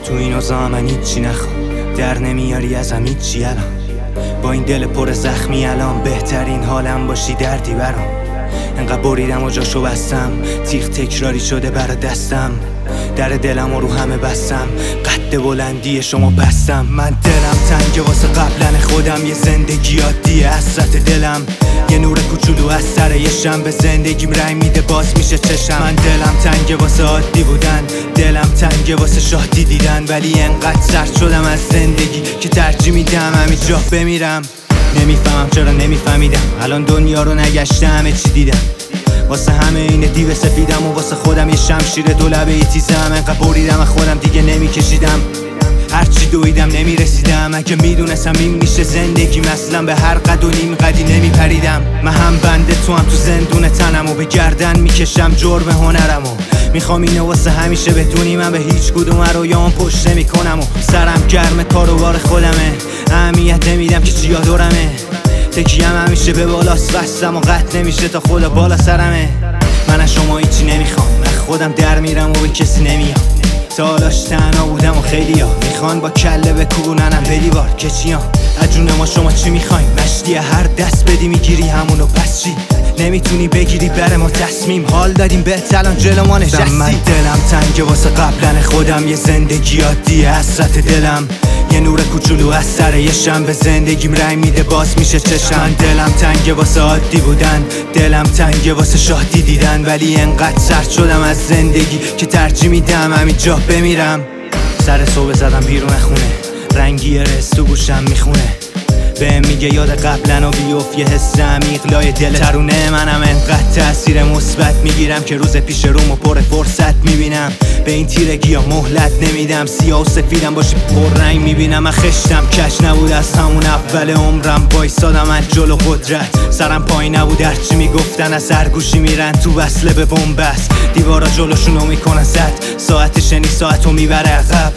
تو این اوضاع من هیچی نخوام، در نمیاری ازم هیچی الان. با این دل پر زخمی الان بهترین حالم باشی دردی برام. انقدر بریدم و جاشو بستم، تیغ تکراری شده برا دستم. در دلم و رو همه بستم، قد بلندی شما پستم. من دلم تنگه واسه قبلن خودم، یه زندگی عادیه حسرت دلم. یه نور کوچولو از سر یه شنبه زندگیم رنگ میده باز میشه چشم. من دلم تنگه واسه عادی بودن، دلم تنگه واسه شادی دیدن. ولی انقدر سرد شدم از زندگی که ترجیح میدم همین جا بمیرم. نمیفهمم چرا نمیفهمیدم، الان دنیا رو نگشته همه چی دیدم. واسه همه این دیو سفیدم و واسه خودم یه شمشیر دو لبه تیزم. انقدر بریدم از خودم دیگه نمیکشیدم، هرچی دویدم نمیرسیدم. اگه میدونستم این میشه زندگی مثلا به هر قد و نیم قدی نمیپریدم. من هم بنده تو هم تو زندون تنم و به گردن میکشم جرم هنرمو. میخوام اینو واسه همیشه بدونی، من به هیچ کدوم رویام پشت نمیکنم و سرم گرم کاروبار خودمه. اهمیت نمیدم که چیا دورمه، تکیم همیشه به بالاست بستم و قطع نمیشه تا خدا بالا سرمه. من از شما هیچی نمیخوام، من خودم در میرم و به کسی نمیام. تا حالاش تنها بودم و خیلی ها میخوان با کله بکوننم به دیوار که چیام. از جون ما شما چی میخواین؟ مشتی هر دست بدی میگیری همونو، پس چی؟ نمیتونی بگیری بره ما تصمیم، حال دادیم بهت الان جلو ما نشستی. من دلم تنگه واسه قبلن خودم، یه زندگی عادیه حسرت دلم. یه نور کوچولو از سر یه شنبه زندگیم رنگ میده باز میشه چشم. من دلم تنگه واسه عادی بودن، دلم تنگه واسه شادی دیدن. ولی انقدر سرد شدم از زندگی که ترجیح میدم همین جا بمیرم. سر صبح زدم بیرون خونه، رنگی رس تو گوشم میخونه. بهم میگه یاد قبلن و بیفت، یه حس عمیق لای دل ترونه منم. انقدر تأثیر مثبت میگیرم که روز پیش رومو پر فرصت میبینم. به این تیرگی ها مهلت نمیدم، سیاه و سفیدم باشه پر رنگ میبینم. من خشتم کش نبود از همون اول عمرم، وایسادم از جلو قدرت. سرم پایین نبود هرچی میگفتن از سرگوشی میرن تو وصله به بنبست. دیوارا جلوشونو میکنن زد، ساعت شنی ساعتو میبره عقب.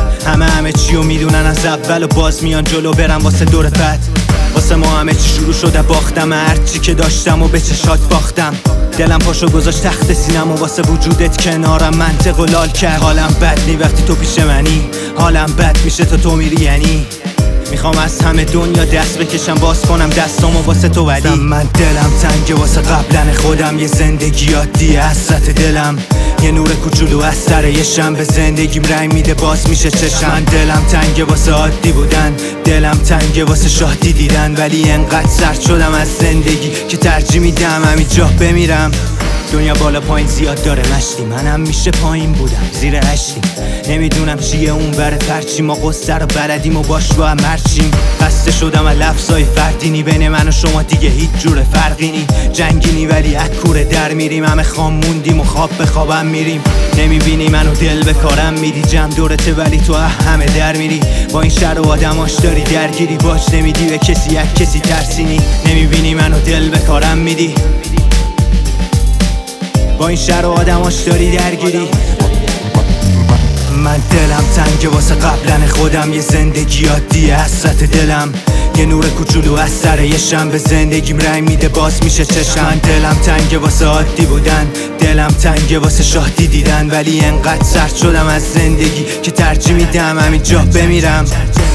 همه چیو میدونن از اول و باز میان جلو برم واسه دور بعد. واسه ما همه چی شروع شده باختم، هرچی که داشتم و به چشات باختم. دلم پاشو گذاشت تخت سینم و واسه وجودت کنارم منطق و لال کرد. حالم بد نی وقتی تو پیش منی، حالم بد میشه تو میری یعنی. میخوام از همه دنیا دست بکشم باز کنم دستامو واسه تو. ولی من دلم تنگه واسه قبلن خودم، یه زندگی عادیه حسرت دلم. یه نور کوچولو از سر یه شنبه زندگیم رنگ میده باز میشه چشم. من دلم تنگه واسه عادی بودن، دلم تنگه واسه شادی دیدن. ولی انقدر سرد شدم از زندگی که ترجیح میدم همین جا بمیرم. دنیا بالا پایین زیاد داره مشتی، منم میشه پایین بودم زیر هشتی. نمیدونم چیه اون بره پرچی، ما قصه رو بلدیم و باش با هم مرچیم. خسته شدم از لفظای فردینی، بین من و شما دیگه هیچ جور فرقی نی. جنگینی ولی اکوره در میریم، همه خام موندیم و خواب به خوابم میریم. نمیبینی منو دل به کارم میدی، جمع دورته ولی تو همه در میری. با این شهر و آدماش داری درگیری، باش نمیدی به کسی یک کسی ترسینی. نمیبینی منو دل به کارم میدی، با این شهر و آدماش داری درگیری. من دلم تنگه واسه قبلن خودم، یه زندگی عادیه حسرت دلم. یه نور کوچولو از سر یه شنبه زندگیم رنگ میده باز میشه چشم. من دلم تنگه واسه عادی بودن، دلم تنگه واسه شادی دیدن. ولی انقدر سرد شدم از زندگی که ترجیح میدم همین جا بمیرم.